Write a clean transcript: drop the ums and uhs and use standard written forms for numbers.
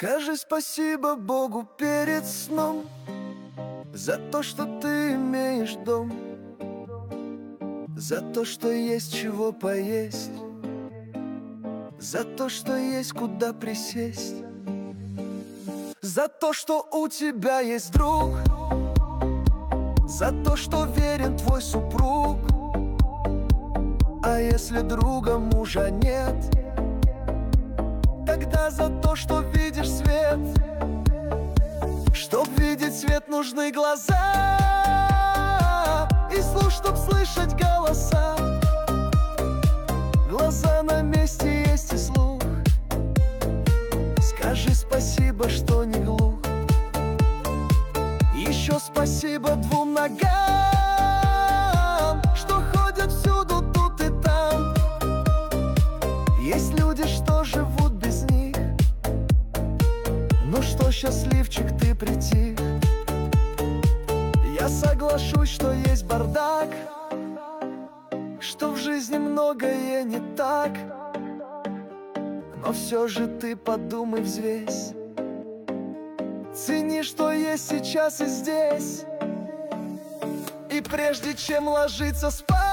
Скажи спасибо Богу перед сном за то, что ты имеешь дом, за то, что есть чего поесть, за то, что есть куда присесть, за то, что у тебя есть друг, за то, что верен твой супруг. А если друга мужа нет, тогда за то, что видишь свет. Чтоб видеть свет, нужны глаза, и слух, чтоб слышать голоса. Глаза на месте, есть и слух. Скажи спасибо, что не глух. Еще спасибо двум ногам, что ходят всюду, тут и там. Есть люди, что живут без них. Ну что, счастливчик, ты притих. Я соглашусь, что есть бардак, что в жизни многое не так. Но все же ты подумай, взвесь. Цени, что есть сейчас и здесь. И прежде чем ложиться спать,